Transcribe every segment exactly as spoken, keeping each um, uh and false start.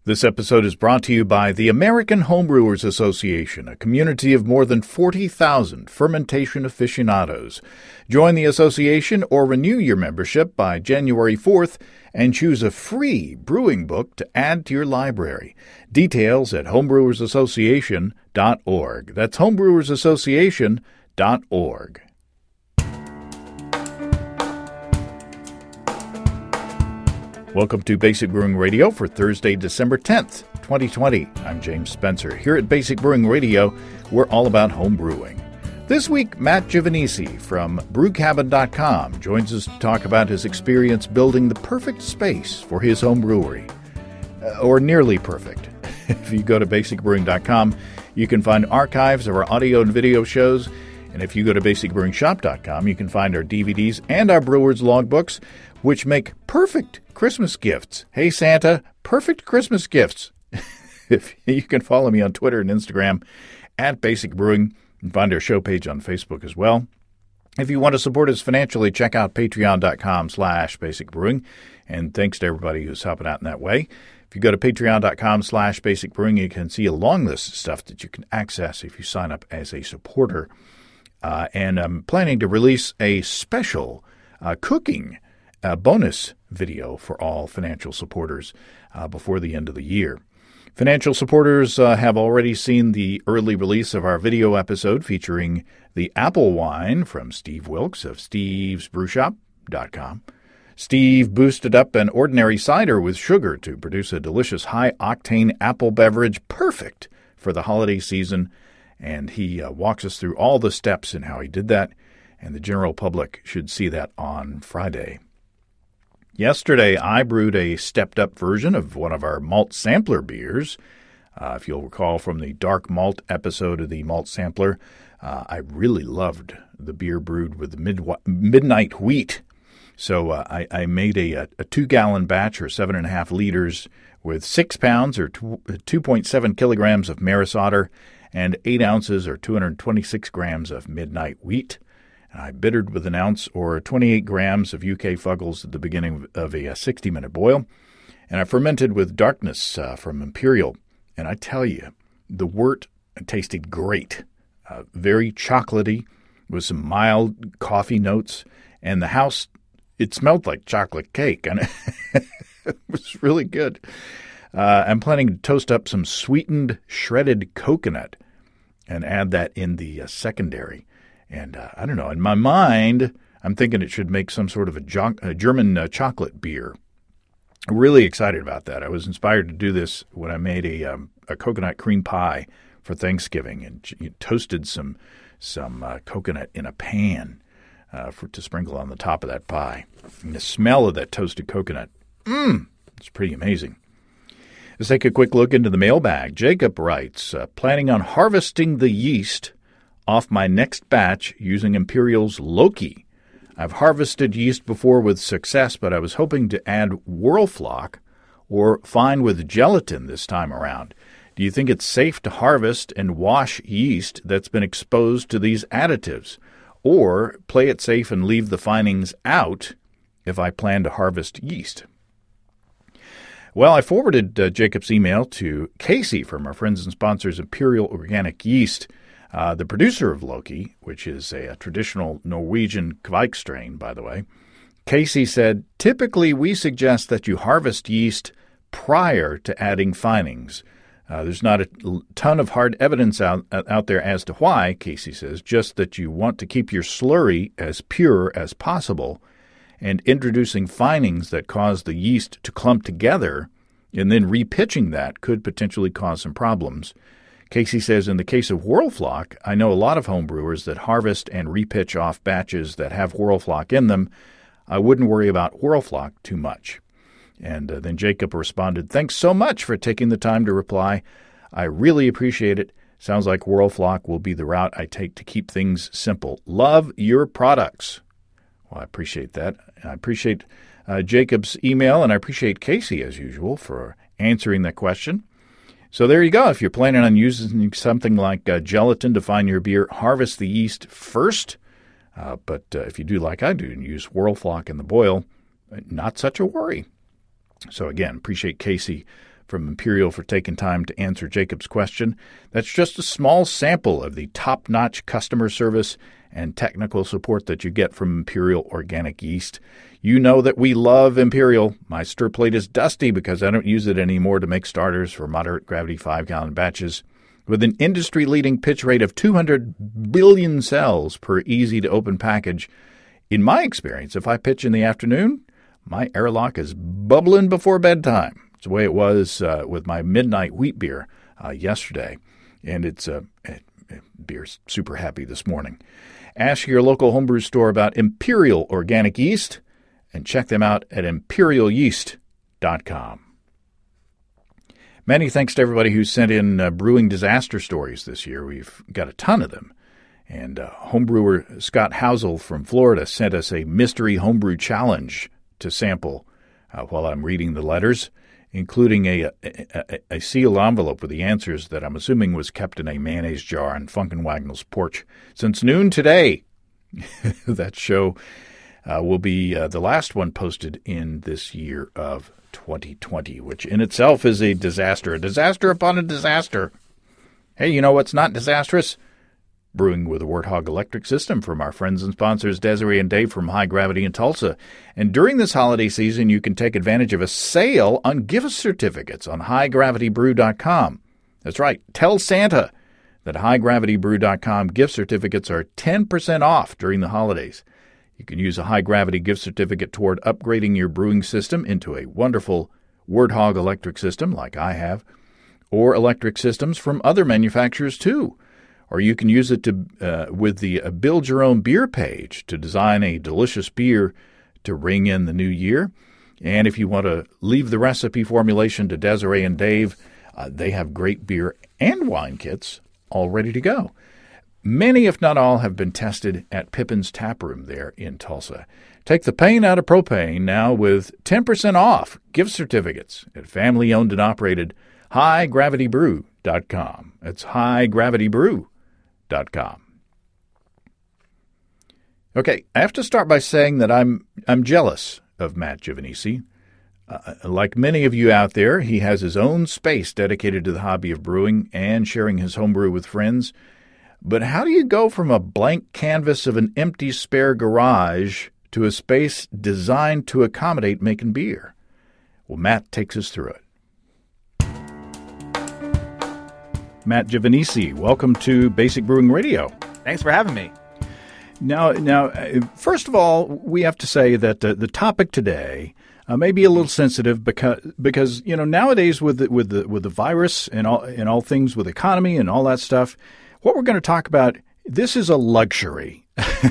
This episode is brought to you by the American Homebrewers Association, a community of more than forty thousand fermentation aficionados. Join the association or renew your membership by January fourth and choose a free brewing book to add to your library. Details at homebrewers association dot org. That's homebrewers association dot org. Welcome to Basic Brewing Radio for Thursday, December tenth, twenty twenty. I'm James Spencer. Here at Basic Brewing Radio, we're all about home brewing. This week, Matt Giovanisi from brew cabin dot com joins us to talk about his experience building the perfect space for his home brewery. Uh, or nearly perfect. If you go to basic brewing dot com, you can find archives of our audio and video shows. And if you go to basic brewing shop dot com, you can find our D V Ds and our Brewers logbooks, which make perfect Christmas gifts. Hey, Santa, perfect Christmas gifts. If you can follow me on Twitter and Instagram at Basic Brewing, and find our show page on Facebook as well. If you want to support us financially, check out patreon dot com slash basic brewing. And thanks to everybody who's helping out in that way. If you go to patreon dot com slash basic brewing, you can see a long list of stuff that you can access if you sign up as a supporter. Uh, and I'm planning to release a special uh, cooking uh, bonus video for all financial supporters uh, before the end of the year. Financial supporters uh, have already seen the early release of our video episode featuring the apple wine from Steve Wilkes of steves brew shop dot com. Steve boosted up an ordinary cider with sugar to produce a delicious high-octane apple beverage perfect for the holiday season. And he uh, walks us through all the steps in how he did that, and the general public should see that on Friday. Yesterday, I brewed a stepped-up version of one of our malt sampler beers. Uh, if you'll recall from the dark malt episode of the malt sampler, uh, I really loved the beer brewed with mid- midnight wheat. So uh, I, I made a, a two-gallon batch, or seven and a half liters, with six pounds, or two point seven kilograms of Maris Otter, and eight ounces, or two hundred twenty-six grams of midnight wheat. And I bittered with an ounce, or twenty-eight grams of U K Fuggles at the beginning of a sixty-minute boil. And I fermented with Darkness uh, from Imperial. And I tell you, the wort tasted great. Uh, very chocolatey, with some mild coffee notes. And the house, it smelled like chocolate cake. And it was really good. Uh, I'm planning to toast up some sweetened shredded coconut and add that in the uh, secondary. And uh, I don't know, in my mind, I'm thinking it should make some sort of a, jo- a German uh, chocolate beer. I'm really excited about that. I was inspired to do this when I made a um, a coconut cream pie for Thanksgiving and you know, toasted some some uh, coconut in a pan uh, for to sprinkle on the top of that pie. And the smell of that toasted coconut, mmm, it's pretty amazing. Let's take a quick look into the mailbag. Jacob writes, uh, planning on harvesting the yeast off my next batch using Imperial's Loki. I've harvested yeast before with success, but I was hoping to add Whirlfloc or fine with gelatin this time around. Do you think it's safe to harvest and wash yeast that's been exposed to these additives? Or play it safe and leave the finings out if I plan to harvest yeast? Well, I forwarded uh, Jacob's email to Casey from our friends and sponsors Imperial Organic Yeast, uh, the producer of Loki, which is a, a traditional Norwegian Kveik strain, by the way. Casey said, typically we suggest that you harvest yeast prior to adding finings. Uh, there's not a ton of hard evidence out, out there as to why, Casey says, just that you want to keep your slurry as pure as possible, and introducing finings that cause the yeast to clump together and then repitching that could potentially cause some problems. Casey says, in the case of Whirlfloc, I know a lot of home brewers that harvest and repitch off batches that have Whirlfloc in them. I wouldn't worry about Whirlfloc too much. And uh, then Jacob responded, thanks so much for taking the time to reply. I really appreciate it. Sounds like Whirlfloc will be the route I take to keep things simple. Love your products. Well, I appreciate that. I appreciate uh, Jacob's email, and I appreciate Casey, as usual, for answering that question. So there you go. If you're planning on using something like uh, gelatin to fine your beer, harvest the yeast first. Uh, but uh, if you do like I do and use Whirlfloc in the boil, not such a worry. So again, appreciate Casey from Imperial for taking time to answer Jacob's question. That's just a small sample of the top-notch customer service and technical support that you get from Imperial Organic Yeast. You know that we love Imperial. My stir plate is dusty because I don't use it anymore to make starters for moderate gravity five-gallon batches. With an industry-leading pitch rate of two hundred billion cells per easy-to-open package, in my experience, if I pitch in the afternoon, my airlock is bubbling before bedtime. It's the way it was uh, with my midnight wheat beer uh, yesterday, and it's uh, it, it, beer's super happy this morning. Ask your local homebrew store about Imperial Organic Yeast, and check them out at imperial yeast dot com. Many thanks to everybody who sent in uh, brewing disaster stories this year. We've got a ton of them. And uh, homebrewer Scott Housel from Florida sent us a mystery homebrew challenge to sample uh, while I'm reading the letters, including a, a, a, a sealed envelope with the answers that I'm assuming was kept in a mayonnaise jar on Funkin' Wagnall's porch since noon today. That show uh, will be uh, the last one posted in this year of twenty twenty, which in itself is a disaster, a disaster upon a disaster. Hey, you know what's not disastrous? Brewing with a Warthog electric system from our friends and sponsors Desiree and Dave from High Gravity in Tulsa. And during this holiday season, you can take advantage of a sale on gift certificates on high gravity brew dot com. That's right. Tell Santa that high gravity brew dot com gift certificates are ten percent off during the holidays. You can use a High Gravity gift certificate toward upgrading your brewing system into a wonderful Warthog electric system like I have, or electric systems from other manufacturers too. Or you can use it to uh, with the uh, Build Your Own Beer page to design a delicious beer to ring in the new year. And if you want to leave the recipe formulation to Desiree and Dave, uh, they have great beer and wine kits all ready to go. Many, if not all, have been tested at Pippin's Tap Room there in Tulsa. Take the pain out of propane now with ten percent off gift certificates at family-owned and operated high gravity brew dot com. It's high gravity brew dot com. Okay, I have to start by saying that I'm I'm jealous of Matt Giovanisi. Uh, like many of you out there, he has his own space dedicated to the hobby of brewing and sharing his homebrew with friends. But how do you go from a blank canvas of an empty spare garage to a space designed to accommodate making beer? Well, Matt takes us through it. Matt Giovanisi, welcome to Basic Brewing Radio. Thanks for having me. Now, now, first of all, we have to say that uh, the topic today uh, may be a little sensitive because, because you know, nowadays with the, with the with the virus and all and all things with economy and all that stuff, what we're going to talk about, this is a luxury.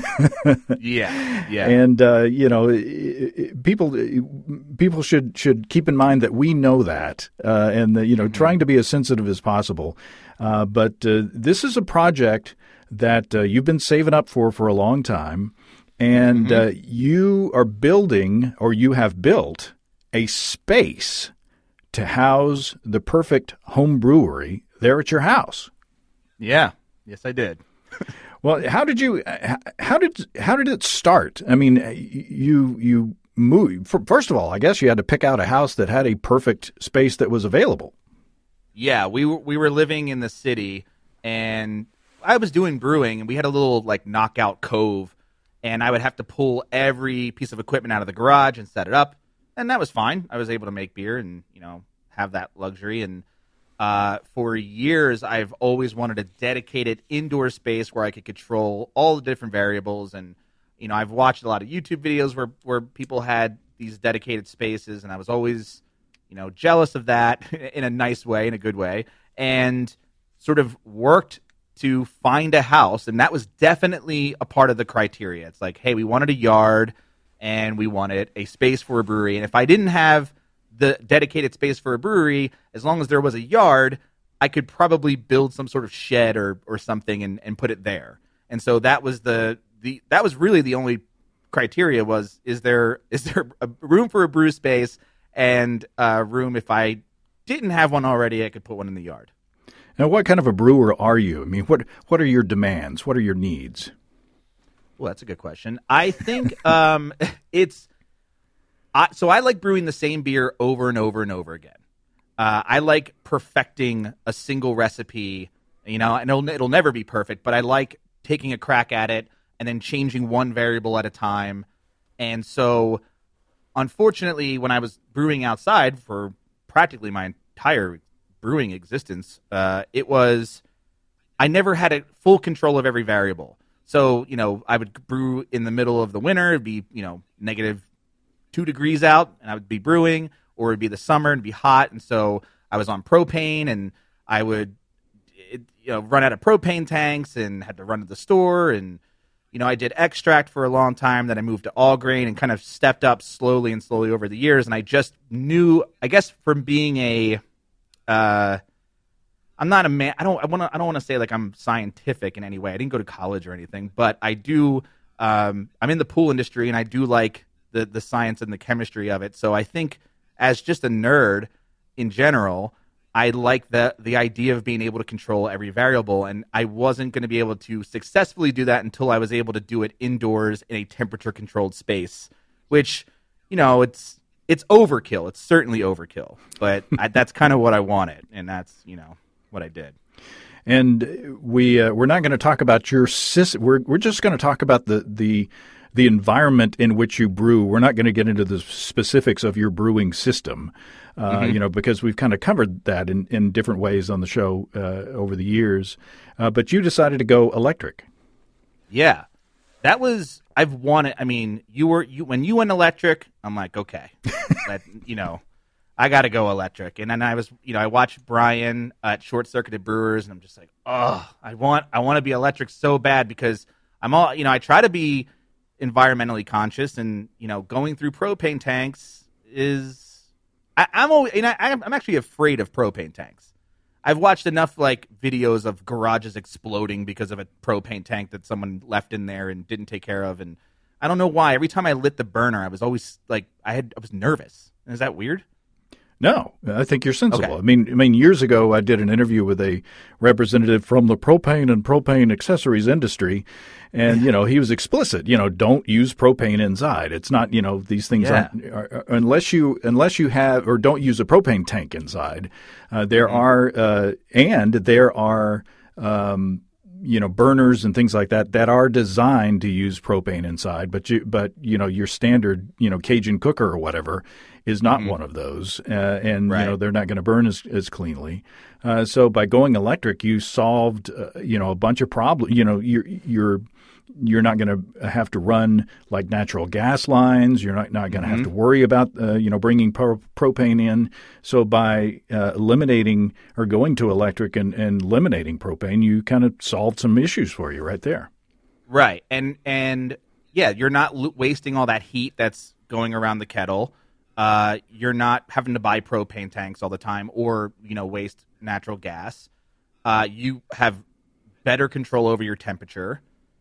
yeah, yeah. And uh, you know, people people should should keep in mind that we know that, uh, and the, you know, mm-hmm. trying to be as sensitive as possible. Uh, but uh, this is a project that uh, you've been saving up for for a long time, and mm-hmm. uh, you are building, or you have built, a space to house the perfect home brewery there at your house. Yeah. Yes, I did. Well, how did you? How did how did it start? I mean, you you moved. First of all, I guess you had to pick out a house that had a perfect space that was available. Yeah, we were we were living in the city, and I was doing brewing, and we had a little like knockout cove, and I would have to pull every piece of equipment out of the garage and set it up, and that was fine. I was able to make beer and you know have that luxury. And Uh, for years, I've always wanted a dedicated indoor space where I could control all the different variables. And, you know, I've watched a lot of YouTube videos where, where people had these dedicated spaces, and I was always, you know, jealous of that in a nice way, in a good way, and sort of worked to find a house. And that was definitely a part of the criteria. It's like, hey, we wanted a yard and we wanted a space for a brewery. And if I didn't have the dedicated space for a brewery, as long as there was a yard, I could probably build some sort of shed or or something and, and put it there. And so that was the, the that was really the only criteria was, is there is there a room for a brew space and a room if I didn't have one already, I could put one in the yard. Now, what kind of a brewer are you? I mean, what what are your demands? What are your needs? Well, that's a good question. I think um, it's I, so I like brewing the same beer over and over and over again. Uh, I like perfecting a single recipe. You know, and it'll, it'll never be perfect, but I like taking a crack at it and then changing one variable at a time. And so, unfortunately, when I was brewing outside for practically my entire brewing existence, uh, it was I never had a full control of every variable. So, you know, I would brew in the middle of the winter. It'd be, you know, negative two degrees out, and I would be brewing, or it'd be the summer and be hot. And so I was on propane, and I would, it, you know, run out of propane tanks and had to run to the store. And, you know, I did extract for a long time. Then I moved to all grain and kind of stepped up slowly and slowly over the years. And I just knew, I guess, from being a, uh, I'm not a man. I don't. I want to. I don't want to say like I'm scientific in any way. I didn't go to college or anything, but I do. Um, I'm in the pool industry, and I do like the the science and the chemistry of it. So I think, as just a nerd in general, I like the the idea of being able to control every variable, and I wasn't going to be able to successfully do that until I was able to do it indoors in a temperature controlled space. Which, you know, it's it's overkill. It's certainly overkill, but I, that's kind of what I wanted, and that's you know. what I did. And we uh, we're not going to talk about your system. We're we're just going to talk about the the the environment in which you brew. We're not going to get into the specifics of your brewing system, uh, mm-hmm. you know, because we've kind of covered that in, in different ways on the show uh, over the years. Uh, but you decided to go electric. Yeah, that was I've wanted. I mean, you were you when you went electric. I'm like, okay, that, you know. I got to go electric. And then I was, you know, I watched Brian at Short Circuited Brewers, and I'm just like, oh, I want, I want to be electric so bad because I'm all, you know, I try to be environmentally conscious, and you know, going through propane tanks is, I, I'm always, you know, I'm actually afraid of propane tanks. I've watched enough like videos of garages exploding because of a propane tank that someone left in there and didn't take care of, and I don't know why. Every time I lit the burner, I was always like, I had, I was nervous. Is that weird? No, I think you're sensible. Okay. I mean, I mean, years ago, I did an interview with a representative from the propane and propane accessories industry, and you know, he was explicit. You know, don't use propane inside. It's not, you know, these things yeah. aren't, are, unless you unless you have or don't use a propane tank inside. Uh, there mm-hmm. are uh, and there are. Um, you know, burners and things like that that are designed to use propane inside, but you, but you know, your standard, you know, Cajun cooker or whatever is not mm-hmm. one of those, uh, and right. you know, they're not going to burn as as cleanly. Uh, so by going electric, you solved, uh, you know, a bunch of problems. You know, you're you're you're not going to have to run like natural gas lines. You're not not going to mm-hmm. have to worry about uh, you know, bringing pro- propane in. So by uh, eliminating or going to electric and, and eliminating propane, you kind of solved some issues for you right there. Right, and and yeah, you're not lo- wasting all that heat that's going around the kettle. Uh, you're not having to buy propane tanks all the time, or you know, waste natural gas. Uh, you have better control over your temperature.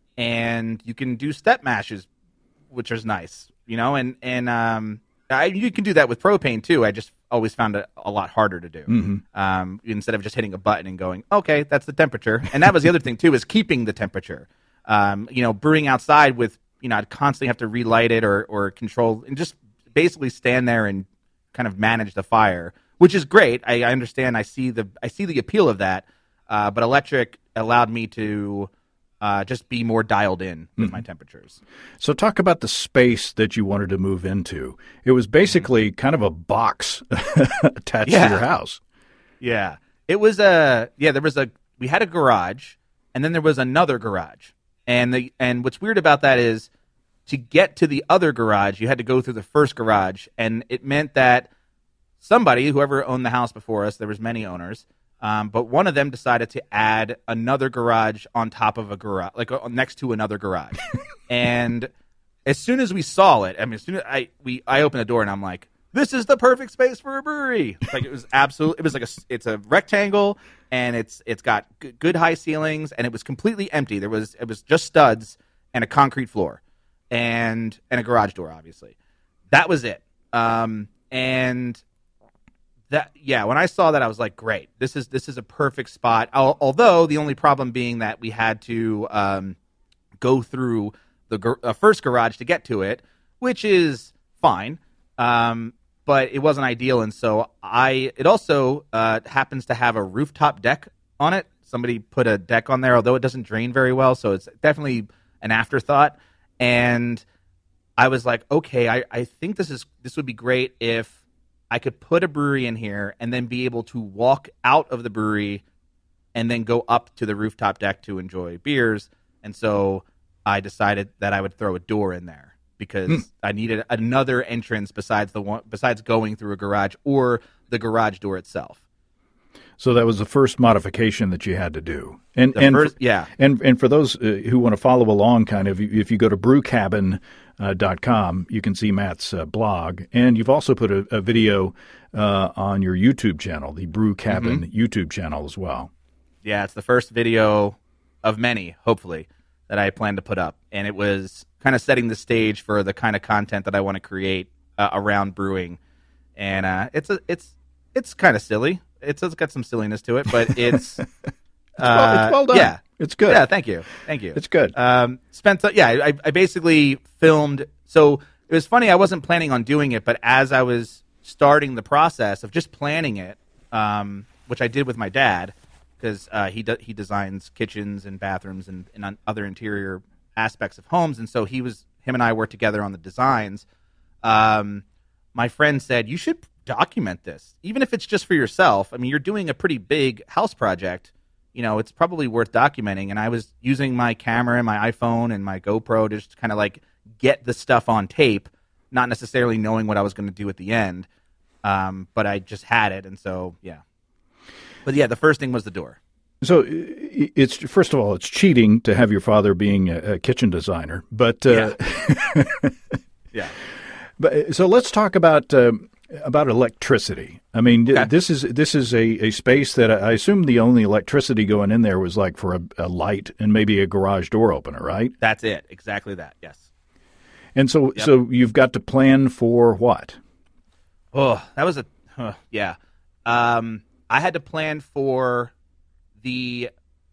And you can do step mashes, which is nice, you know, and, and um, I, you can do that with propane, too. I just always found it a lot harder to do mm-hmm. um, instead of just hitting a button and going, okay, that's the temperature. And that was the other thing, too, is keeping the temperature. Um, you know, brewing outside with, you know, I'd constantly have to relight it or, or control and just basically stand there and kind of manage the fire, which is great. I, I understand. I see the I see the appeal of that. Uh, but electric allowed me to Uh, just be more dialed in with mm-hmm. my temperatures. So talk about the space that you wanted to move into. It was basically mm-hmm. kind of a box attached yeah. to your house. Yeah. It was a, yeah, there was a, we had a garage, and then there was another garage. And the and what's weird about that is to get to the other garage, you had to go through the first garage, and it meant that somebody, whoever owned the house before us, there was many owners, Um, but one of them decided to add another garage on top of a garage, like uh, next to another garage. And as soon as we saw it, I mean, as soon as I we I opened the door and I'm like, this is the perfect space for a brewery. Like it was absolute. It was like a it's a rectangle, and it's it's got g- good high ceilings, and it was completely empty. There was it was just studs and a concrete floor, and and a garage door, obviously. That was it. Um, and That yeah, when I saw that, I was like, "Great! This is this is a perfect spot." Al- although the only problem being that we had to um, go through the gar- uh, first garage to get to it, which is fine. Um, but it wasn't ideal, and so I. It also uh, happens to have a rooftop deck on it. Somebody put a deck on there, although it doesn't drain very well, so it's definitely an afterthought. And I was like, okay, I, I think this is this would be great if I could put a brewery in here and then be able to walk out of the brewery and then go up to the rooftop deck to enjoy beers. And so I decided that I would throw a door in there. Because hmm. I needed another entrance besides the one, besides going through a garage or the garage door itself. So that was the first modification that you had to do. And the and first, for, yeah, and and for those uh, who want to follow along, kind of, if you go to brew cabin dot com, you can see Matt's uh, blog, and you've also put a, a video uh, on your YouTube channel, the Brew Cabin mm-hmm. YouTube channel as well. Yeah, it's the first video of many, hopefully, that I plan to put up, and it was kind of setting the stage for the kind of content that I want to create uh, around brewing. And uh, it's a, it's it's kind of silly. It's, it's got some silliness to it, but it's it's, well, it's well done. Yeah, it's good. Yeah, thank you, thank you. It's good. Um, spent yeah, I, I basically filmed. So it was funny. I wasn't planning on doing it, but as I was starting the process of just planning it, um, which I did with my dad, because uh, he do, he designs kitchens and bathrooms and, and other interior aspects of homes, and so he was him and I worked together on the designs. Um, my friend said, you should document this, even if it's just for yourself. I mean, you're doing a pretty big house project. You know, it's probably worth documenting. And I was using my camera and my iPhone and my GoPro to just kind of like get the stuff on tape, not necessarily knowing what I was going to do at the end. Um, but I just had it, and so yeah. But yeah, the first thing was the door. So it's first of all, it's cheating to have your father being a, a kitchen designer, but uh, yeah. yeah. But so let's talk about uh, about electricity. I mean, okay. this is this is a, a space that I assume the only electricity going in there was like for a, a light and maybe a garage door opener, right? That's it, exactly that. Yes. And so, yep. so you've got to plan for what? Oh, that was a huh, yeah. Um, I had to plan for the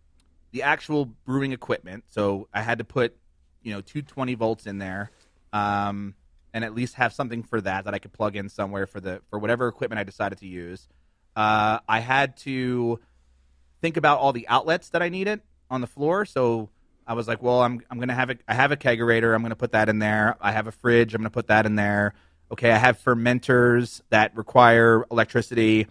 the actual brewing equipment. So I had to put, you know, two twenty volts in there, um, and at least have something for that that I could plug in somewhere for the for whatever equipment I decided to use. Uh, I had to think about all the outlets that I needed on the floor. So I was like, well, I'm I'm gonna have a I have a kegerator. I'm gonna put that in there. I have a fridge. I'm gonna put that in there. Okay, I have fermenters that require electricity.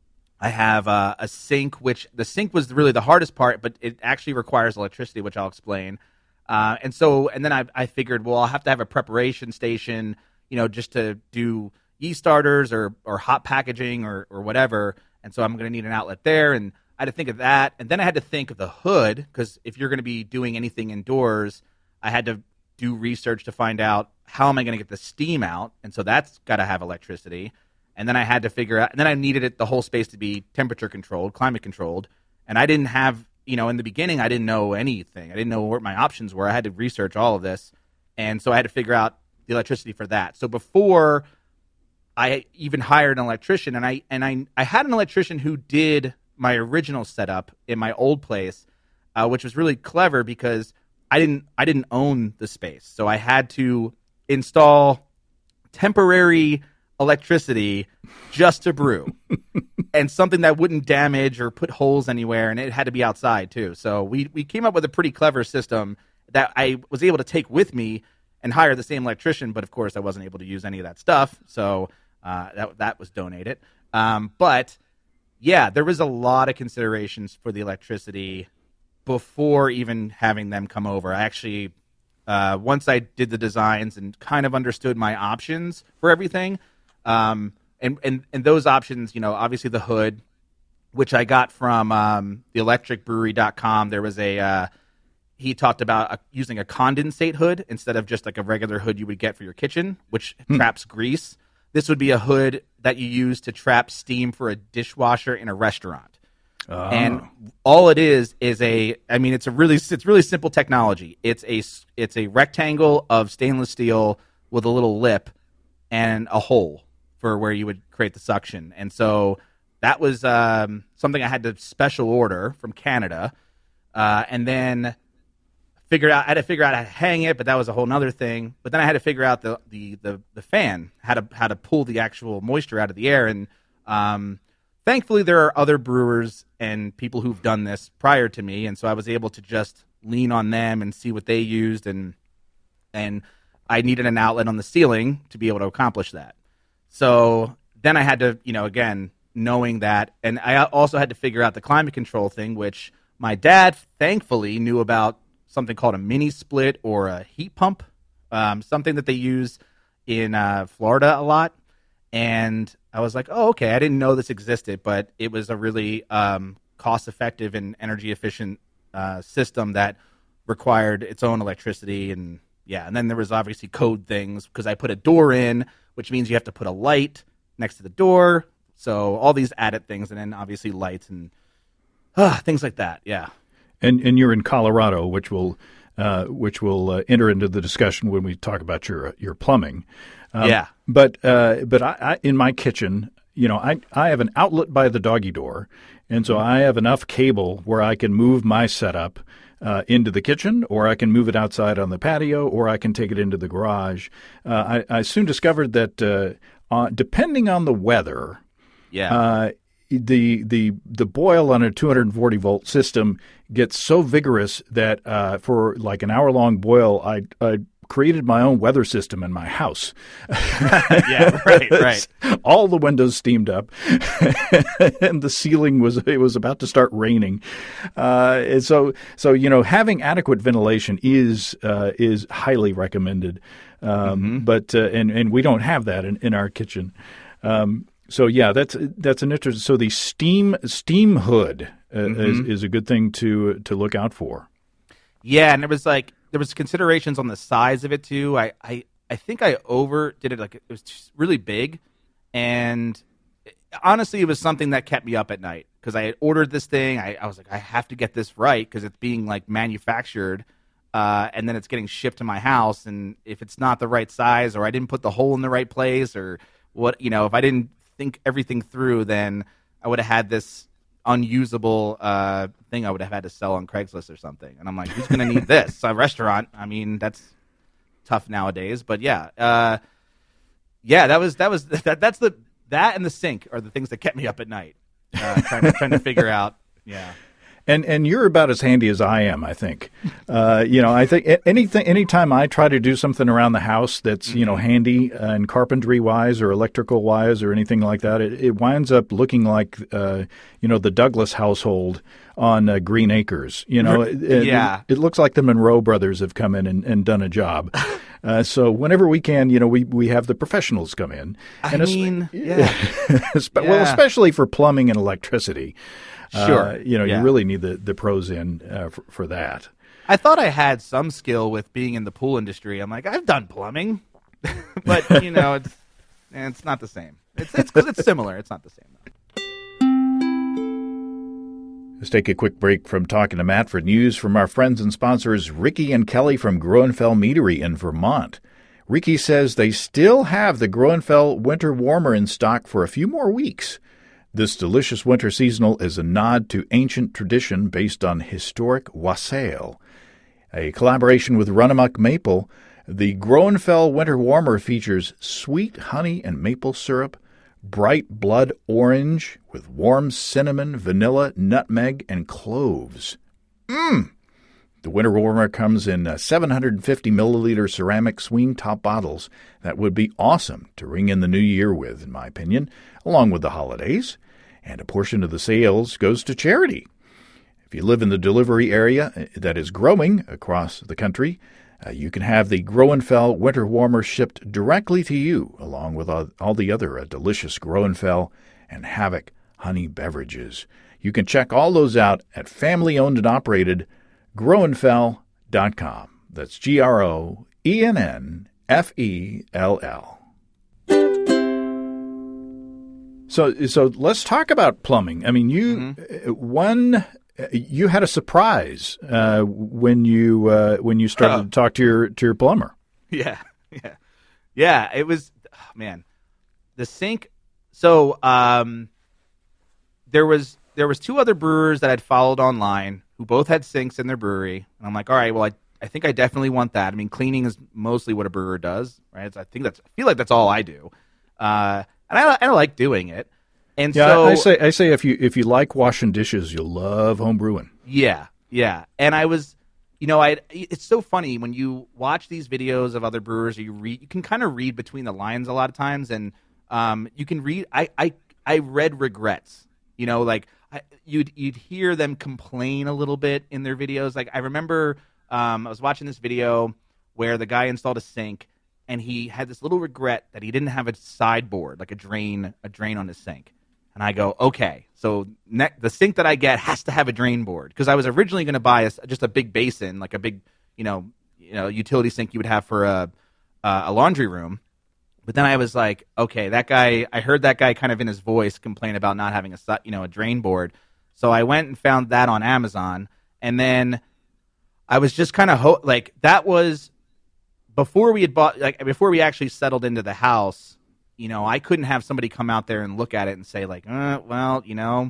I have uh, a sink, which the sink was really the hardest part, but it actually requires electricity, which I'll explain. Uh, and so, and then I, I figured, well, I'll have to have a preparation station, you know, just to do yeast starters or or hot packaging or or whatever. And so I'm going to need an outlet there, and I had to think of that. And then I had to think of the hood, because if you're going to be doing anything indoors, I had to do research to find out how am I going to get the steam out, and so that's got to have electricity. And then I had to figure out, and then I needed it, the whole space to be temperature controlled, climate controlled. And I didn't have, you know, in the beginning, I didn't know anything. I didn't know what my options were. I had to research all of this. And so I had to figure out the electricity for that. So before I even hired an electrician, and I and I, I had an electrician who did my original setup in my old place, uh, which was really clever because I didn't I didn't own the space. So I had to install temporary electricity just to brew and something that wouldn't damage or put holes anywhere, and it had to be outside too. So we we came up with a pretty clever system that I was able to take with me and hire the same electrician, but of course I wasn't able to use any of that stuff, so uh, that that was donated. Um, but yeah, there was a lot of considerations for the electricity before even having them come over. I actually, uh, once I did the designs and kind of understood my options for everything, Um, and, and, and those options, you know, obviously the hood, which I got from um, the electric brewery dot com. There was a, uh, he talked about uh, using a condensate hood instead of just like a regular hood you would get for your kitchen, which hmm. traps grease. This would be a hood that you use to trap steam for a dishwasher in a restaurant. Oh. And all it is is a, I mean, it's a really, it's really simple technology. It's a, it's a rectangle of stainless steel with a little lip and a hole for where you would create the suction. And so that was um, something I had to special order from Canada. Uh, and then figured out I had to figure out how to hang it, but that was a whole nother thing. But then I had to figure out the the the, the fan, how to how to pull the actual moisture out of the air. And um, thankfully, there are other brewers and people who've done this prior to me, and so I was able to just lean on them and see what they used. And and I needed an outlet on the ceiling to be able to accomplish that. So then I had to, you know, again, knowing that, and I also had to figure out the climate control thing, which my dad thankfully knew about something called a mini split or a heat pump, um, something that they use in uh, Florida a lot. And I was like, oh, okay, I didn't know this existed, but it was a really um, cost-effective and energy-efficient uh, system that required its own electricity. And yeah, and then there was obviously code things because I put a door in, which means you have to put a light next to the door. So all these added things, and then obviously lights and uh, things like that. Yeah. And and you're in Colorado, which will uh, which will uh, enter into the discussion when we talk about your your plumbing. Um, yeah. But uh, but I, I in my kitchen, you know, I I have an outlet by the doggy door, and so I have enough cable where I can move my setup uh, into the kitchen, or I can move it outside on the patio, or I can take it into the garage. Uh, I, I soon discovered that uh, uh, depending on the weather. Yeah. Uh, the the the boil on a two hundred forty volt system gets so vigorous that uh, for like an hour long boil, I I created my own weather system in my house. Yeah, right, right. All the windows steamed up, and the ceiling was it was about to start raining. Uh, and so so you know having adequate ventilation is uh, is highly recommended. Um, mm-hmm. But uh, and and we don't have that in, in our kitchen. Um, So yeah, that's that's an interesting. So the steam steam hood uh, mm-hmm. is, is a good thing to to look out for. Yeah, and there was like there was considerations on the size of it too. I I, I think I overdid it. Like it was just really big, and it, honestly, it was something that kept me up at night because I had ordered this thing. I, I was like, I have to get this right because it's being like manufactured, uh, and then it's getting shipped to my house. And if it's not the right size, or I didn't put the hole in the right place, or what, you know, if I didn't think everything through, then I would have had this unusable uh, thing I would have had to sell on Craigslist or something. And I'm like, who's going to need this? A restaurant. I mean, that's tough nowadays. But yeah, uh, yeah, that was that was that. That's the that and the sink are the things that kept me up at night, uh, trying to trying to figure out. Yeah. And and you're about as handy as I am, I think. Uh, you know, I think anything, anytime I try to do something around the house that's, mm-hmm. you know, handy and carpentry wise or electrical wise or anything like that, it, it winds up looking like, uh, you know, the Douglas household on uh, Green Acres. You know, it, yeah. it, it looks like the Monroe brothers have come in and, and done a job. Uh, so whenever we can, you know, we, we have the professionals come in. I and mean, yeah. Well, yeah. especially for plumbing and electricity. Sure. Uh, you know, yeah. you really need the, the pros in uh, for, for that. I thought I had some skill with being in the pool industry. I'm like, I've done plumbing, but you know, it's it's not the same. It's it's it's similar. It's not the same. Let's take a quick break from talking to Matt for news from our friends and sponsors, Ricky and Kelly from Groenfell Meadery in Vermont. Ricky says they still have the Groenfell Winter Warmer in stock for a few more weeks. This delicious winter seasonal is a nod to ancient tradition based on historic wassail. A collaboration with Runamuck Maple, the Groenfell Winter Warmer features sweet honey and maple syrup, bright blood orange with warm cinnamon, vanilla, nutmeg, and cloves. Mmm! The Winter Warmer comes in uh, seven hundred fifty milliliter ceramic swing top bottles. That would be awesome to ring in the new year with, in my opinion, along with the holidays. And a portion of the sales goes to charity. If you live in the delivery area that is growing across the country, uh, you can have the Groenfell Winter Warmer shipped directly to you, along with all, all the other uh, delicious Groenfell and Havoc honey beverages. You can check all those out at family-owned and operated groenfell dot com. That's G R O E N N F E L L. So, so let's talk about plumbing. I mean, you mm-hmm. one you had a surprise uh, when you uh, when you started oh. to talk to your to your plumber. Yeah, yeah, yeah. It was oh, man, the sink. So um, there was there was two other brewers that I'd followed online who both had sinks in their brewery, and I'm like, all right, well, I I think I definitely want that. I mean, cleaning is mostly what a brewer does, right? So I think that's I feel like that's all I do, uh, and I, I like doing it. And yeah, so I say I say if you if you like washing dishes, you'll love home brewing. Yeah, yeah. And I was, you know, I it's so funny when you watch these videos of other brewers, or you read, you can kind of read between the lines a lot of times, and um, you can read. I I I read regrets, you know, like I, you'd you'd hear them complain a little bit in their videos. Like I remember. Um, I was watching this video where the guy installed a sink, and he had this little regret that he didn't have a sideboard, like a drain, a drain on his sink. And I go, okay, so ne- the sink that I get has to have a drain board, because I was originally going to buy a, just a big basin, like a big, you know, you know, utility sink you would have for a uh, a laundry room. But then I was like, okay, that guy, I heard that guy kind of in his voice complain about not having a, you know, a drain board. So I went and found that on Amazon, and then I was just kind of ho- like, that was before we had bought, like before we actually settled into the house. You know, I couldn't have somebody come out there and look at it and say like, uh, well, you know,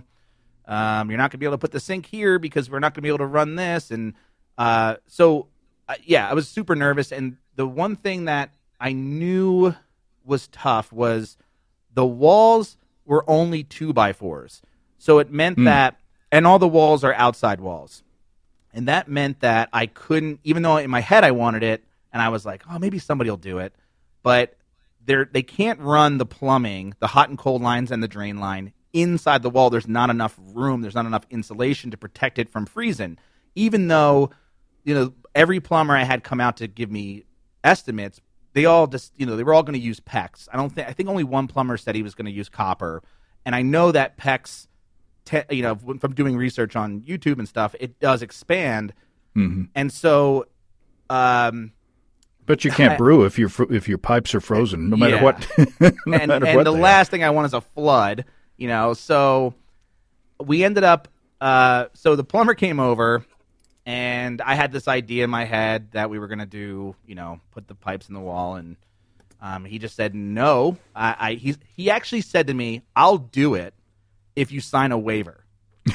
um, you're not going to be able to put the sink here because we're not going to be able to run this. And uh, so, uh, yeah, I was super nervous. And the one thing that I knew was tough was the walls were only two by fours. So it meant mm. that, and all the walls are outside walls. And that meant that I couldn't, even though in my head I wanted it, and I was like, oh, maybe somebody will do it. But they're, they can't run the plumbing, the hot and cold lines and the drain line inside the wall. There's not enough room. There's not enough insulation to protect it from freezing. Even though, you know, every plumber I had come out to give me estimates, they all just, you know, they were all going to use PEX. I don't think, I think only one plumber said he was going to use copper. And I know that PEX, Te- you know, from doing research on YouTube and stuff, it does expand, mm-hmm. and so. Um, but you can't I, brew if your if your pipes are frozen, no matter yeah. what. no and matter and what the last are. thing I want is a flood, you know. So we ended up. Uh, so the plumber came over, and I had this idea in my head that we were going to do, you know, put the pipes in the wall, and um, he just said no. I, I he he actually said to me, "I'll do it if you sign a waiver."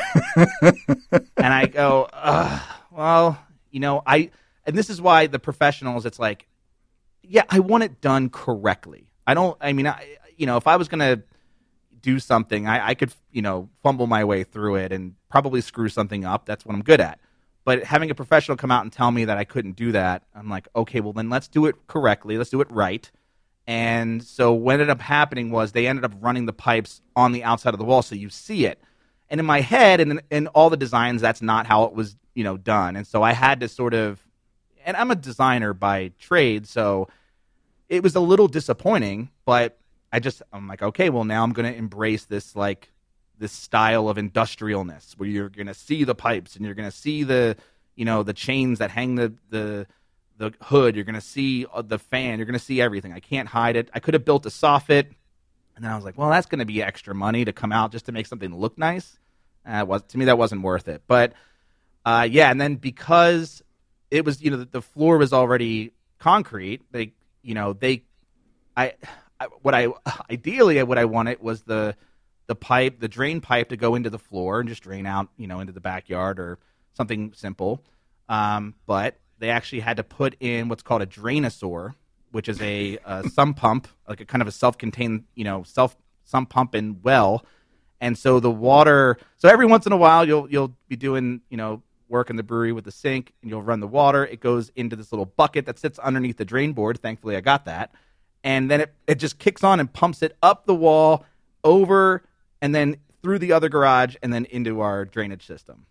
And I go, Ugh, well, you know, I, and this is why the professionals, it's like, yeah, I want it done correctly. I don't, I mean, I, you know, if I was going to do something, I, I could, you know, fumble my way through it and probably screw something up. That's what I'm good at. But having a professional come out and tell me that I couldn't do that, I'm like, okay, well then let's do it correctly. Let's do it right. And so what ended up happening was they ended up running the pipes on the outside of the wall so you see it. And in my head and in, in all the designs, that's not how it was, you know, done. And so I had to sort of, and I'm a designer by trade, so it was a little disappointing, but I just, I'm like, okay, well now I'm going to embrace this, like, this style of industrialness where you're going to see the pipes and you're going to see the, you know, the chains that hang the, the, the hood, you're going to see the fan, you're going to see everything. I can't hide it. I could have built a soffit, and then I was like, well, that's going to be extra money to come out just to make something look nice. Uh, was, to me, that wasn't worth it. But, uh, yeah, and then because it was, you know, the, the floor was already concrete, they, you know, they, I, I what I, ideally what I wanted was the, the pipe, the drain pipe to go into the floor and just drain out, you know, into the backyard or something simple. Um, but they actually had to put in what's called a drainosaur, which is a, a sump pump, like a kind of a self-contained, you know, self sump pump and well. And so the water, so every once in a while you'll you'll be doing, you know, work in the brewery with the sink, and you'll run the water. It goes into this little bucket that sits underneath the drain board. Thankfully, I got that. And then it, it just kicks on and pumps it up the wall, over, and then through the other garage, and then into our drainage system.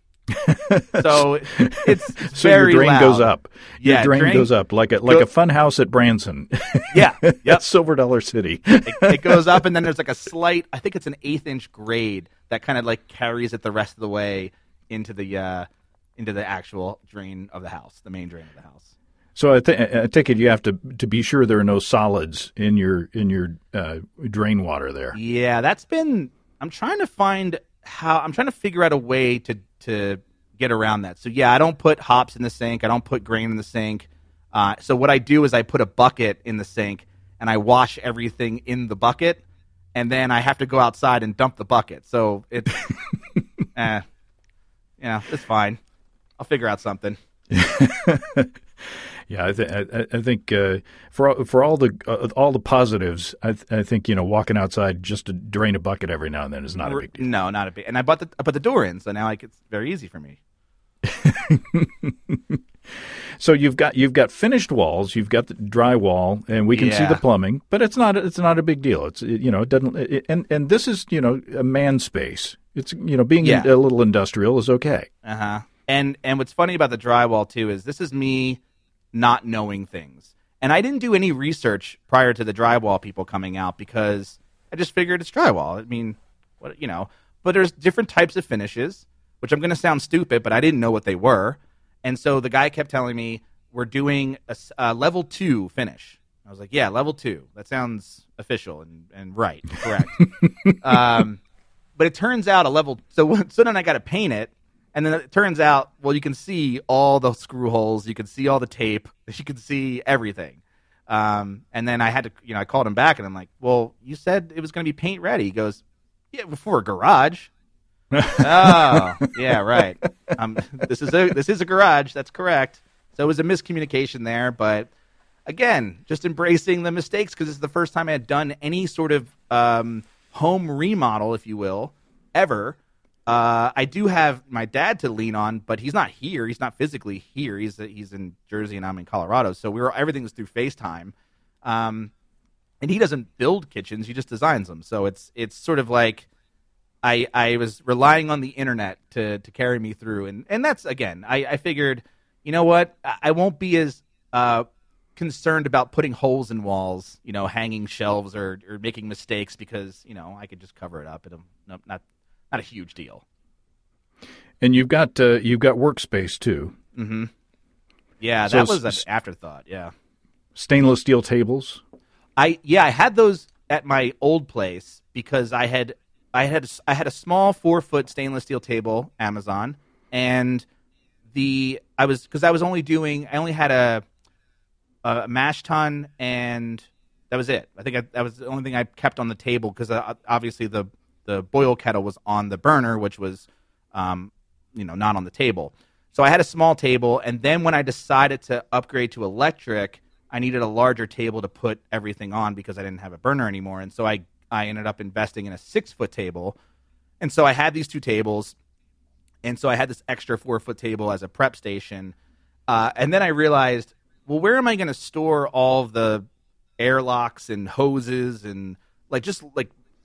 So it's so very your drain loud. goes up. Your Yeah, drain, drain goes up like a like go- a fun house at Branson. Yeah, yep. That's Silver Dollar City. it, it goes up, and then there's like a slight, I think it's an eighth inch grade that kind of like carries it the rest of the way into the uh, into the actual drain of the house, the main drain of the house. So I, th- I take it you have to to be sure there are no solids in your in your uh, drain water there. Yeah, that's been. I'm trying to find how. I'm trying to figure out a way to to get around that. So yeah, I don't put hops in the sink. I don't put grain in the sink. Uh, so what I do is I put a bucket in the sink and I wash everything in the bucket, and then I have to go outside and dump the bucket. So it's, eh, yeah, it's fine. I'll figure out something. Yeah, I, th- I, I think uh, for for all the uh, all the positives, I, th- I think you know walking outside just to drain a bucket every now and then is not a big deal. No, not a big. And I bought the I put the door in, so now like it's very easy for me. So you've got you've got finished walls, you've got the drywall, and we can Yeah. see the plumbing, but it's not it's not a big deal. It's you know it doesn't it, and and this is you know a man space. It's you know being Yeah. a little industrial is okay. Uh huh. And and what's funny about the drywall too is this is me not knowing things, and I didn't do any research prior to the drywall people coming out because I just figured it's drywall. I mean, what you know, but there's different types of finishes, which I'm going to sound stupid, but I didn't know what they were, and so the guy kept telling me we're doing a, s- a level two finish. I was like, yeah, level two. That sounds official and and right, and correct. um, but it turns out a level. So so then I got to paint it. And then it turns out, well, you can see all the screw holes, you can see all the tape, you can see everything. Um, and then I had to, you know, I called him back, and I'm like, well, you said it was going to be paint ready. He goes, yeah, before a garage. Oh, yeah, right. Um, this is a this is a garage. That's correct. So it was a miscommunication there, but again, just embracing the mistakes because it's the first time I had done any sort of um, home remodel, if you will, ever. Uh, I do have my dad to lean on, but he's not here. He's not physically here. He's he's in Jersey and I'm in Colorado, so we were everything's through FaceTime. Um, and he doesn't build kitchens; he just designs them. So it's it's sort of like I I was relying on the internet to to carry me through, and and that's again I, I figured, you know what, I, I won't be as uh, concerned about putting holes in walls, you know, hanging shelves or or making mistakes because you know I could just cover it up. It'll not. not Not a huge deal. And you've got uh, you've got workspace too. Mm-hmm. Yeah, So that was s- an afterthought. Yeah, Stainless steel tables. I yeah I had those at my old place because I had I had I had a small four foot stainless steel table, Amazon, and the I was because I was only doing I only had a a mash tun and that was it. I think I, that was the only thing I kept on the table because uh, obviously the the boil kettle was on the burner, which was, um, you know, not on the table. So I had a small table, and then when I decided to upgrade to electric, I needed a larger table to put everything on because I didn't have a burner anymore. And so I, I ended up investing in a six-foot table. And so I had these two tables, and so I had this extra four-foot table as a prep station. Uh, and then I realized, well, where am I going to store all of the airlocks and hoses and, like, just, like,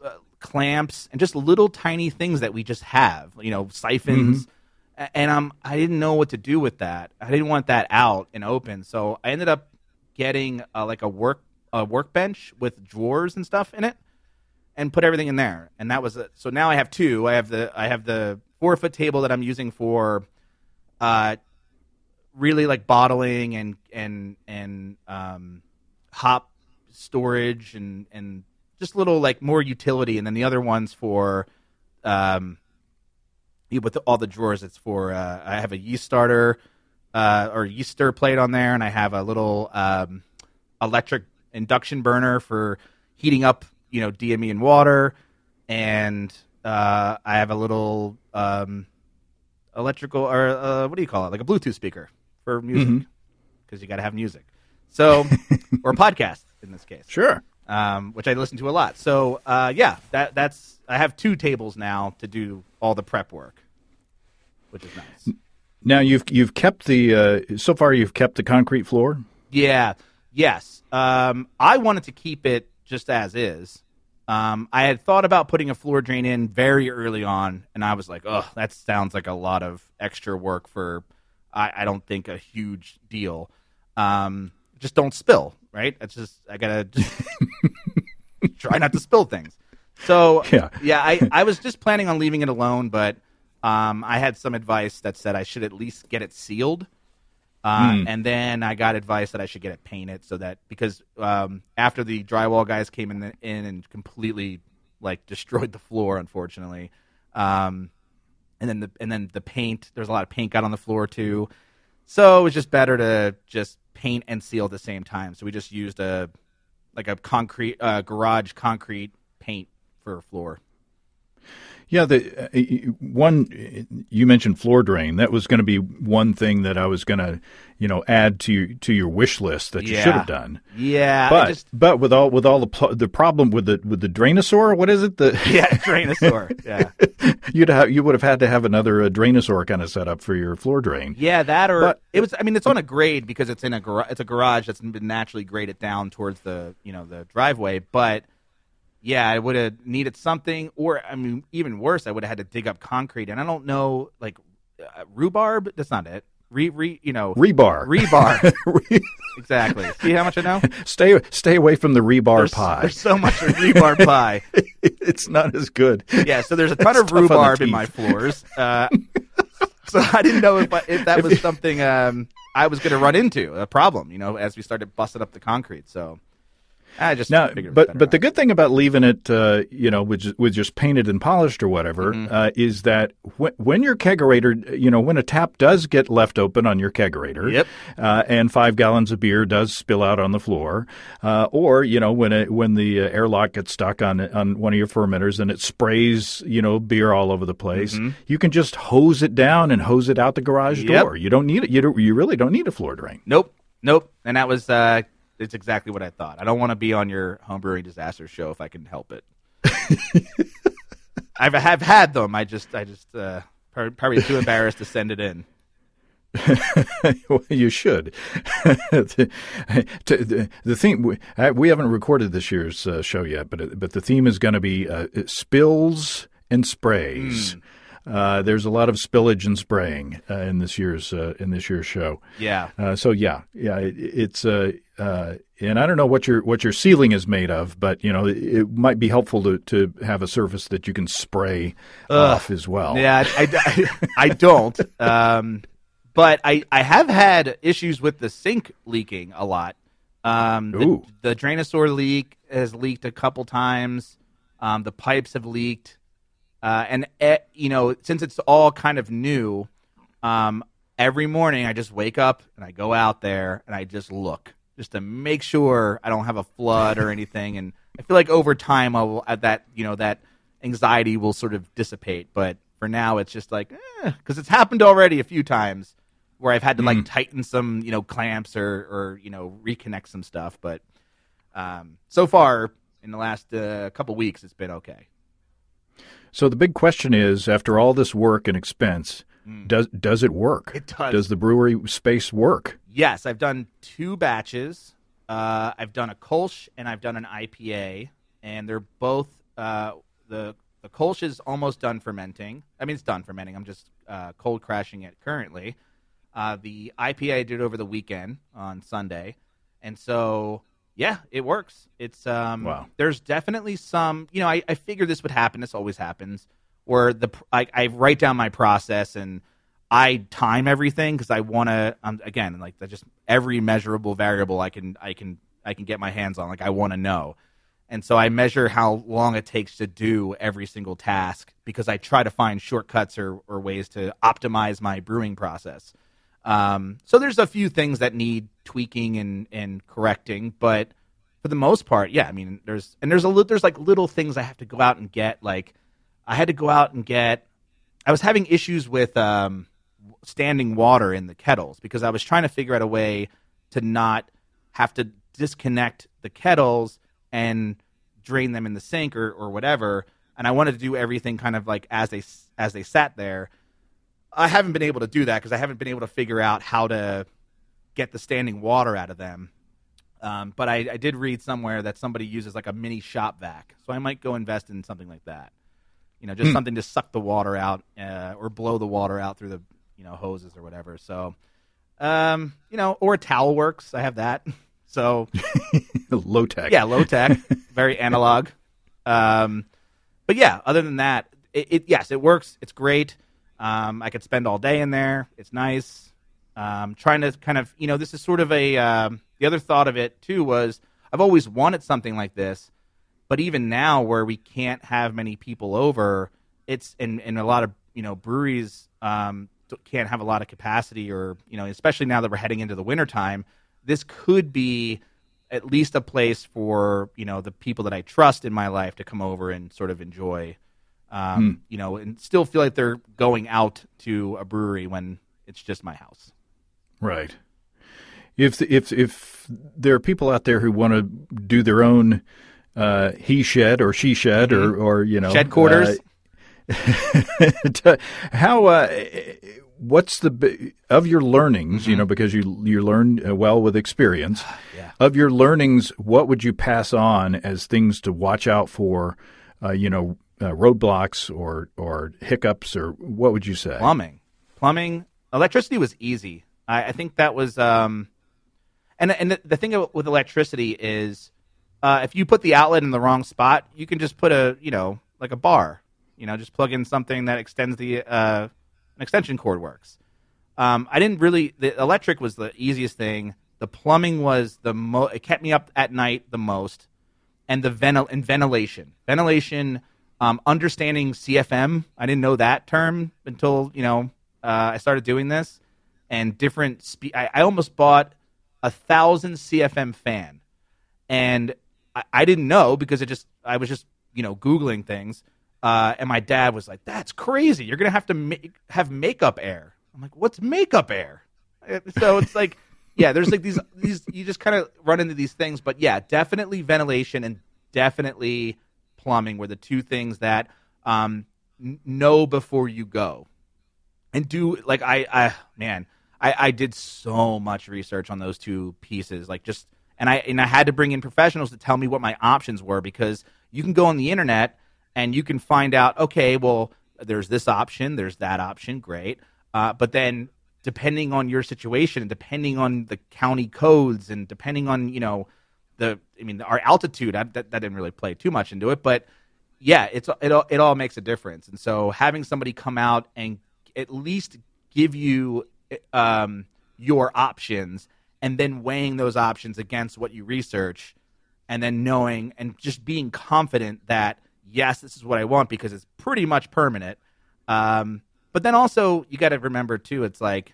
clamps and just little tiny things that we just have, you know, siphons. Mm-hmm. And um, I didn't know what to do with that. I didn't want that out and open. So I ended up getting uh, like a work a workbench with drawers and stuff in it and put everything in there. And that was it. So now I have two. I have the I have the four foot table that I'm using for uh, really like bottling and and and um, hop storage and and just little like more utility, and then the other one's for, um, with all the drawers. It's for uh, I have a yeast starter uh, or yeast stir plate on there, and I have a little um, electric induction burner for heating up, you know, D M E and water, and uh, I have a little um, electrical or uh, what do you call it, like a Bluetooth speaker for music because you got to have music, so or a podcast in this case, Sure. um, which I listen to a lot. So, uh, yeah, that that's I have two tables now to do all the prep work, which is nice. Now you've you've kept the uh, so far you've kept the concrete floor. Yeah, yes. Um, I wanted to keep it just as is. Um, I had thought about putting a floor drain in very early on, and I was like, "Oh, that sounds like a lot of extra work for, I, I don't think a huge deal. Um, just don't spill." Right? It's just I gotta just try not to spill things. So Yeah. yeah, I, I was just planning on leaving it alone, but um, I had some advice that said I should at least get it sealed, uh, Mm. and then I got advice that I should get it painted so that because um, after the drywall guys came in the, in and completely like destroyed the floor, unfortunately, um, and then the and then the paint there's a lot of paint got on the floor too, so it was just better to just paint and seal at the same time. So we just used a like a concrete uh, garage concrete paint for a floor. Yeah, the uh, one you mentioned floor drain. That was going to be one thing that I was going to, you know, add to to your wish list that you Yeah. should have done. Yeah, I But just, but with all with all the pl- the problem with the with the Drainosaur, what is it? The yeah, Drainosaur. Yeah, you'd have you would have had to have another uh, Drainosaur kind of setup for your floor drain. yeah, that or But- it was. I mean, it's on a grade because it's in a gar- it's a garage that's been naturally graded down towards the you know the driveway. But yeah, I would have needed something, or I mean, even worse, I would have had to dig up concrete, and I don't know, like uh, rhubarb. That's not it. Re, re you know, Rebar. rebar. Re- Exactly. See how much I know? stay stay away from the rebar There's, pie. there's so much of rhubarb pie. It's not as good. Yeah, so there's a ton of It's tough on the rhubarb in teeth. my floors. Uh, so I didn't know if I, if that was something um, I was going to run into, a problem, you know, as we started busting up the concrete. So I just Now, figured it was but better but the not. good thing about leaving it, uh, you know, with just, with just painted and polished or whatever, Mm-hmm. uh, is that when, when your kegerator, you know, when a tap does get left open on your kegerator, Yep. uh, and five gallons of beer does spill out on the floor, uh, or you know, when a, when the uh, airlock gets stuck on on one of your fermenters and it sprays, you know, beer all over the place, you can just hose it down and hose it out the garage Mm-hmm. Yep. door. You don't need it. You don't, you really don't need a floor drain. Nope, nope. And that was, uh, it's exactly what I thought. I don't want to be on your homebrewing disaster show if I can help it. I've have had them. I just, I just, uh, probably, probably too embarrassed to send it in. Well, you should. the, to- the, the theme we, uh, we haven't recorded this year's uh, show yet, but it- but the theme is going to be uh, spills and sprays. Uh, there's a lot of spillage and spraying uh, in this year's uh, in this year's show. Yeah. Uh, so yeah, yeah, it, it's uh, uh, and I don't know what your what your ceiling is made of, but you know it, it might be helpful to, to have a surface that you can spray off as well. Yeah, I, I, I don't. Um, but I, I have had issues with the sink leaking a lot. Um, the, Ooh. the Drainosaur leak has leaked a couple times. Um, the pipes have leaked. Uh, and, eh, you know, since it's all kind of new, um, every morning I just wake up and I go out there and I just look just to make sure I don't have a flood or anything. And I feel like over time, I will, at that, you know, that anxiety will sort of dissipate. But for now, it's just like, because it's happened already a few times where I've had to like tighten some, you know, clamps or, or you know, reconnect some stuff. But um, so far in the last uh, couple weeks, it's been okay. So the big question is, after all this work and expense, does does it work? It does. Does the brewery space work? Yes, I've done two batches. Uh, I've done a Kolsch and I've done an I P A, and they're both uh, the the Kolsch is almost done fermenting. I mean, it's done fermenting. I'm just uh, cold crashing it currently. Uh, the I P A I did over the weekend on Sunday, and so yeah, it works. It's um, Wow. There's definitely some. You know, I, I figured this would happen. This always happens. Where the I, I write down my process and I time everything because I want to. Um, again, like just every measurable variable I can I can I can get my hands on. Like I want to know, and so I measure how long it takes to do every single task because I try to find shortcuts or, or ways to optimize my brewing process. Um, so there's a few things that need tweaking and, and correcting, but for the most part, yeah. I mean, there's and there's a li- there's like little things I have to go out and get. Like I had to go out and get. I was having issues with um, standing water in the kettles because I was trying to figure out a way to not have to disconnect the kettles and drain them in the sink or, or whatever. And I wanted to do everything kind of like as they as they sat there. I haven't been able to do that because I haven't been able to figure out how to get the standing water out of them. Um, but I, I did read somewhere that somebody uses like a mini shop vac, so I might go invest in something like that. You know, just something to suck the water out uh, or blow the water out through the you know hoses or whatever. So, um, you know, or a towel works. I have that. So Low tech. yeah, low tech, very analog. Um, but yeah, other than that, it, it yes, it works. It's great. Um, I could spend all day in there. It's nice. Um, trying to kind of, you know, this is sort of a, um, the other thought of it too was I've always wanted something like this, but even now where we can't have many people over, it's in, in a lot of, you know, breweries, um, can't have a lot of capacity or, you know, especially now that we're heading into the wintertime, this could be at least a place for, you know, the people that I trust in my life to come over and sort of enjoy, Um, mm. You know, and still feel like they're going out to a brewery when it's just my house. Right. If if if there are people out there who want to do their own uh, he shed or she shed mm-hmm. or or you know shed quarters, uh, how uh, what's the of your learnings? Mm-hmm. You know, because you you learn well with experience. Yeah. Of your learnings, what would you pass on as things to watch out for? Uh, you know, uh, roadblocks or or hiccups, or what would you say? Plumbing, plumbing, electricity was easy. I, I think that was. Um, And and the, the thing with electricity is, uh, if you put the outlet in the wrong spot, you can just put a you know like a bar, you know, just plug in something that extends the uh, an extension cord works. Um, I didn't really. The electric was the easiest thing. The plumbing was the mo. It kept me up at night the most, and the ventil and ventilation, ventilation, um, understanding C F M. I didn't know that term until you know uh, I started doing this, and different spe- I, I almost bought a thousand C F M fan, and I, I didn't know because it just I was just you know Googling things, uh, and my dad was like, "That's crazy! You're gonna have to make, have makeup air." I'm like, "What's makeup air?" So it's like, yeah, there's like these these you just kind of run into these things, but yeah, definitely ventilation and definitely plumbing were the two things that um, n- know before you go, and do like I I man. I, I did so much research on those two pieces, like just, and I and I had to bring in professionals to tell me what my options were, because you can go on the internet and you can find out, okay, well, there's this option, there's that option, great, uh, but then depending on your situation and depending on the county codes and depending on you know the, I mean, our altitude, I, that that didn't really play too much into it, but yeah, it's it all it all makes a difference, and so having somebody come out and at least give you Um, your options, and then weighing those options against what you research, and then knowing and just being confident that yes, this is what I want because it's pretty much permanent. Um, but then also you got to remember too, it's like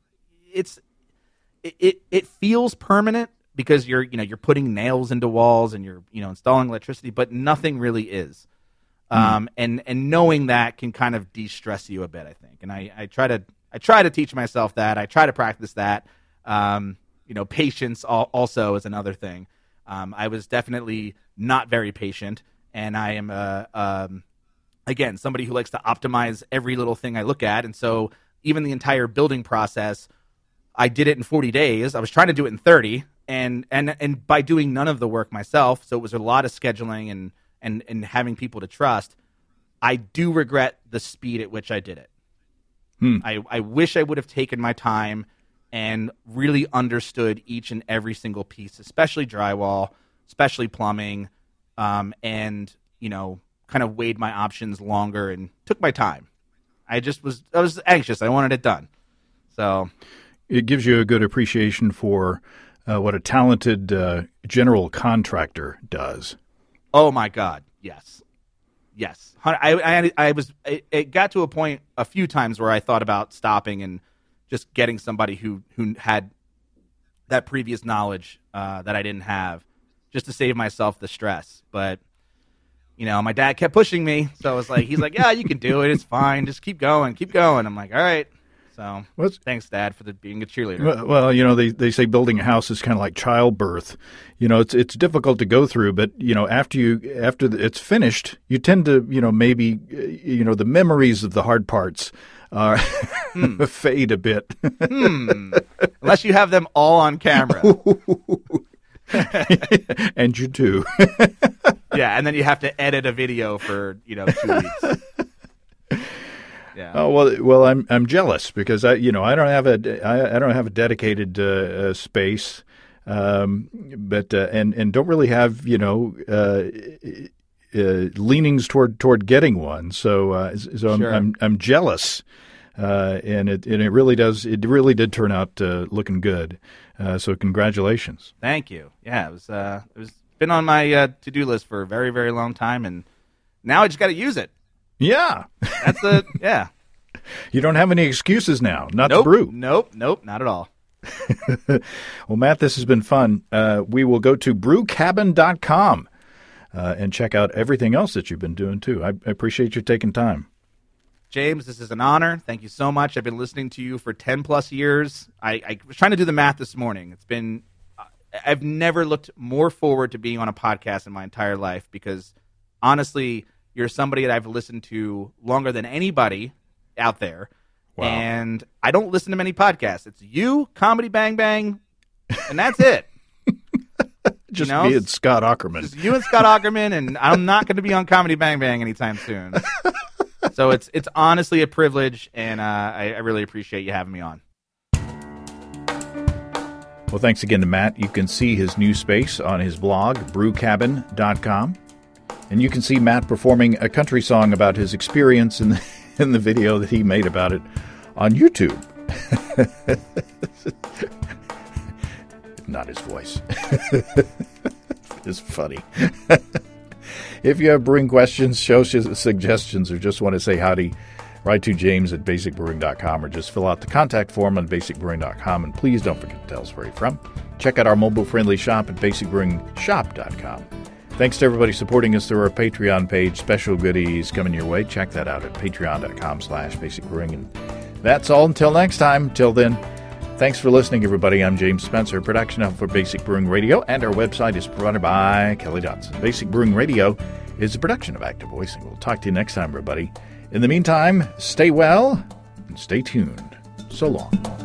it's it, it it feels permanent because you're you know you're putting nails into walls and you're you know installing electricity, but nothing really is. Mm. Um, and and knowing that can kind of de-stress you a bit, I think. And I, I try to. I try to teach myself that. I try to practice that. Um, you know, patience also is another thing. Um, I was definitely not very patient, and I am, uh, um, again, somebody who likes to optimize every little thing I look at. And so even the entire building process, I did it in forty days. I was trying to do it in thirty, and and and by doing none of the work myself, so it was a lot of scheduling and and and having people to trust. I do regret the speed at which I did it. Hmm. I, I wish I would have taken my time and really understood each and every single piece, especially drywall, especially plumbing, um, and, you know, kind of weighed my options longer and took my time. I just was I was anxious. I wanted it done. So it gives you a good appreciation for uh, what a talented uh, general contractor does. Oh, my God. Yes. Yes, I, I, I was. It, it got to a point a few times where I thought about stopping and just getting somebody who, who had that previous knowledge uh, that I didn't have, just to save myself the stress. But you know, my dad kept pushing me, so I was like, he's like, "Yeah, you can do it. It's fine. Just keep going, keep going." I'm like, "All right." So What's, thanks, Dad, for the, being a cheerleader. Well, well, you know, they, they say building a house is kind of like childbirth. You know, it's it's difficult to go through, but you know, after you after it's finished, you tend to you know maybe you know the memories of the hard parts uh, hmm. fade a bit. hmm. Unless you have them all on camera, and you do. Yeah, and then you have to edit a video for you know two weeks. Yeah. Oh well, well, I'm I'm jealous because I you know I don't have a I, I don't have a dedicated uh, uh, space, um, but uh, and and don't really have you know uh, uh, leanings toward toward getting one. So uh, so I'm, sure. I'm I'm jealous, uh, and it and it really does it really did turn out uh, looking good. Uh, so congratulations. Thank you. Yeah, it was uh, it was been on my uh, to do list for a very very long time, and now I just got to use it. Yeah. That's the, yeah. You don't have any excuses now, not nope, to brew. Nope, nope, not at all. Well, Matt, this has been fun. Uh, we will go to brew cabin dot com. uh, and check out everything else that you've been doing, too. I, I appreciate you taking time. James, this is an honor. Thank you so much. I've been listening to you for ten plus years. I, I was trying to do the math this morning. It's been, I've never looked more forward to being on a podcast in my entire life because, honestly, you're somebody that I've listened to longer than anybody out there. Wow. And I don't listen to many podcasts. It's you, Comedy Bang Bang, and that's it. Just you know? me and Scott Aukerman. Just you and Scott Aukerman, and I'm not going to be on Comedy Bang Bang anytime soon. So it's it's honestly a privilege, and uh, I, I really appreciate you having me on. Well, thanks again to Matt. You can see his new space on his blog, brew cabin dot com. And you can see Matt performing a country song about his experience in the, in the video that he made about it on YouTube. Not his voice. It's funny. If you have brewing questions, show suggestions, or just want to say howdy, write to James at basic brewing dot com or just fill out the contact form on basic brewing dot com. And please don't forget to tell us where you're from. Check out our mobile-friendly shop at basic brewing shop dot com. Thanks to everybody supporting us through our Patreon page. Special goodies coming your way. Check that out at patreon dot com slash basic brewing. And that's all until next time. Till then, thanks for listening, everybody. I'm James Spencer, production help for Basic Brewing Radio, and our website is provided by Kelly Dotson. Basic Brewing Radio is a production of Active Voicing. We'll talk to you next time, everybody. In the meantime, stay well and stay tuned. So long.